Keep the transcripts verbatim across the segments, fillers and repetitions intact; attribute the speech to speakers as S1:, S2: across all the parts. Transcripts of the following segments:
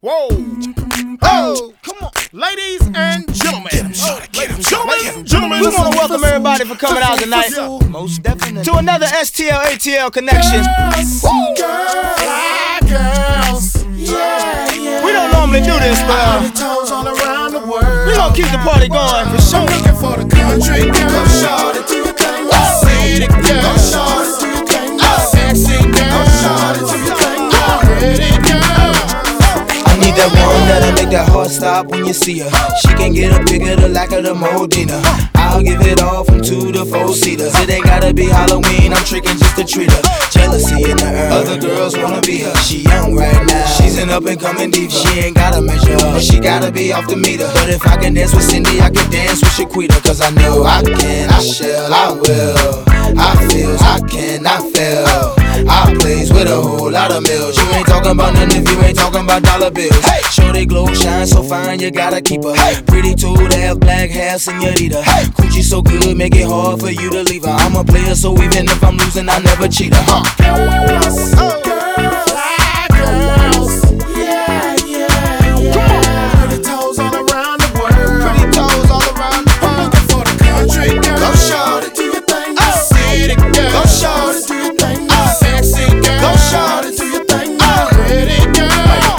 S1: Whoa. Oh, come on. Ladies and gentlemen.
S2: Get him, shorty, get him,
S1: Gentlemen,
S2: get him.
S1: gentlemen.
S3: We want to welcome everybody for coming out tonight
S2: Most definitely.
S3: to another S T L A T L connection.
S1: Girls, girls, fly girls. Yeah, yeah.
S3: We don't normally do this, but uh,
S1: toes all around the world.
S3: we gonna keep the party going for sure.
S1: I'm looking for the country girl. Go shorty, do your thing. City girl. Go shorty, do your thing. Sexy girl. Go shorty, do your thing. Pretty girl.
S2: I need that one that'll make that heart stop when you see her. She can get a bigger the lack of the Modena. I'll give it all from two to four seaters. It ain't gotta be Halloween, I'm tricking just to treat her. Jealousy in the air, other girls wanna be her. She young right now, she's an up and coming diva. She ain't gotta measure up, she gotta be off the meter. But if I can dance with Cindy, I can dance with Shaquita. Cause I know I can, I shall, I will. I feel, I can, I feel. I plays with a whole lot of mills. You ain't talking about nothing if you ain't talking about dollar bills. Hey, sure they glow, shine so fine, you gotta keep her. Hey, pretty too to have black hair, señorita. Hey, Coochie so good, make it hard for you to leave her. I'm a player, so even if I'm losing, I never cheat her. Huh?
S1: Girls, oh. Girls, fly girls. Yeah, yeah, yeah. Come on. Pretty toes all around the world.
S3: Pretty toes all around the
S1: I'm looking for the country girl. Go shorty, do your thing. City girl. Go shorty, do your thing. Sexy girl. Go shorty, do your thing. Pretty girl.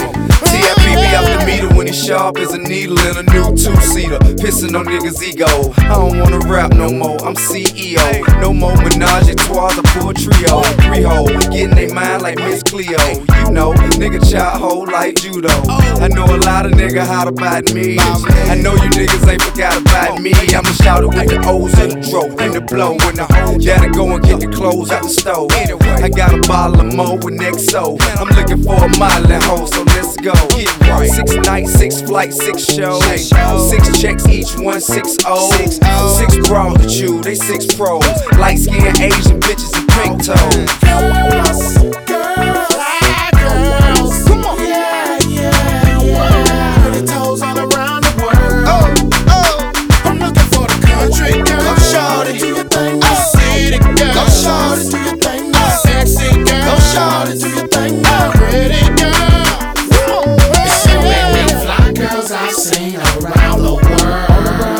S4: T F B be out the meter when he's sharp as a needle in a new two-seater. Pissing on niggas' ego. I don't wanna rap no more, I'm C E O. No more menage a trois, I pull a trio. Three-hole, getting they mind like Miss Cleo. You know, nigga child hole like judo. I know a lot of niggas hot about me. I know you niggas ain't forgot about me. I'ma shout it with the O's and the dro and the blow and the hoe. Gotta go and get the clothes out the stove. I got a bottle of Mo with X O. I'm looking for a modeling hoe, so let's go. Six nights, six flights, six shows. Six checks, each one six oh. Six bras to chew, they six pros. Light skinned Asian bitches and pink toes.
S1: Girls, girls, fly girls. Come on. Yeah, yeah, yeah. Pretty toes all around the world. Oh, oh. I'm looking for the country girl. Go shorty, do your thing. City girl. Go shorty, do your thing. Sexy girl. Go shorty, do your thing. Pretty girl. There's so many fly girls I've seen around the world.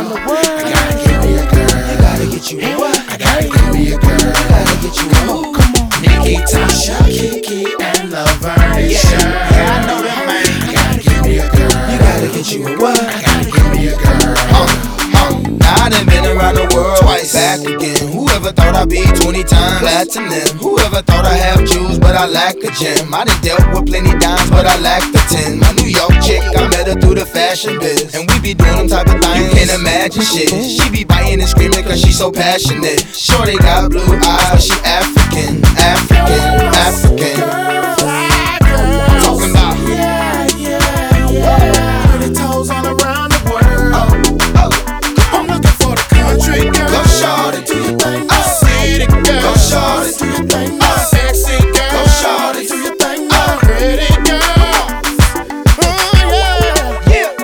S1: I gotta give me a girl.
S2: I gotta get you a what?
S1: I gotta give me a girl.
S2: I gotta get you a what? Come on.
S1: Nikki, Tasha, Kiki, and Laverne.
S2: Yeah, yeah, I know them, man.
S1: I gotta give me a girl.
S2: You gotta get you a what?
S1: I gotta give me a girl.
S2: Now I done been around the world twice, back again. Whoever thought I'd be twenty times platinum? Whoever thought I have jewels, but I lack a gem? I done dealt with plenty dimes, but I lack the ten. My New York chick, I met her through the fashion biz, and we be doing them type of things you can't imagine shit. She be biting and screaming cause she so passionate. Sure they got blue eyes, but she African, African, African. Talking about
S1: Yeah, yeah, yeah. Pretty toes all around the world. I'm looking for the country girl. Go shorty, do your thing. City girl. Go shorty, do your thing. Sexy girl. Go shorty, do your thing. Pretty girl. Oh yeah.
S3: Yeah.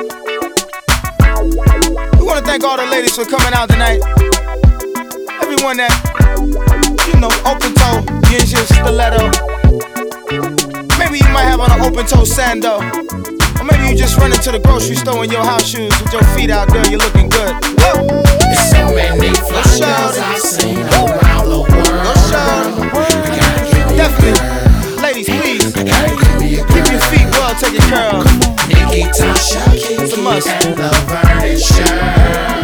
S3: We wanna thank all the ladies for coming out tonight. Everyone that, you know, open toe, use your stiletto. Maybe you might have on an open toe sando. Or maybe you just run into the grocery store in your house shoes with your feet out there, you're looking good. Woo!
S1: There's so many fly girls I've seen around the world.
S3: Go shorty.
S1: I gotta give me a
S3: Definitely.
S1: girl.
S3: Ladies, please,
S1: I gotta give me a girl.
S3: keep your feet well taken care of.
S1: Nikki, Tasha, Kiki,
S3: must.
S1: and Laverne.